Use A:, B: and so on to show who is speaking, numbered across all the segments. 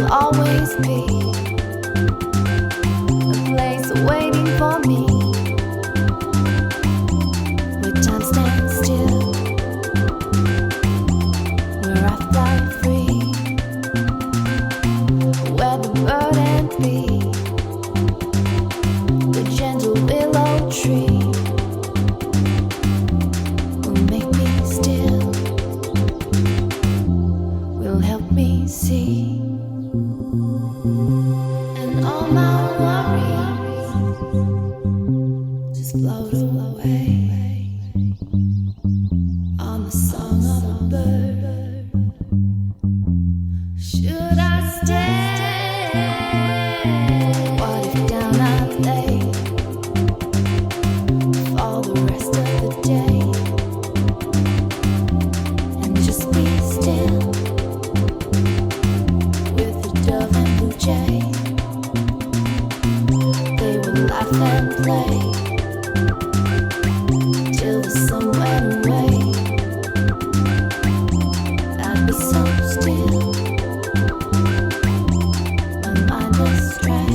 A: always be a place waiting for me, where time stands still, where I fly free, where the bird and bee, the gentle willow tree will make me still, will help me see. And all my worries just float away on the song of a bird. Should I stay? What if down I lay for the rest of the day and just be still with the dove and blue jay? They would laugh and play till the sun went away. I'd be so still, my mind astray.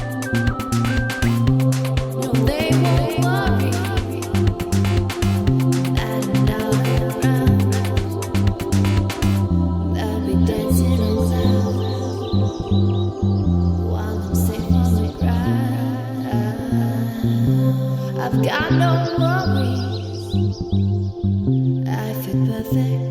A: No, they won't worry, and out and around. They'll be dancing around while I'm safe on the ground. I've got no worries, I feel perfect.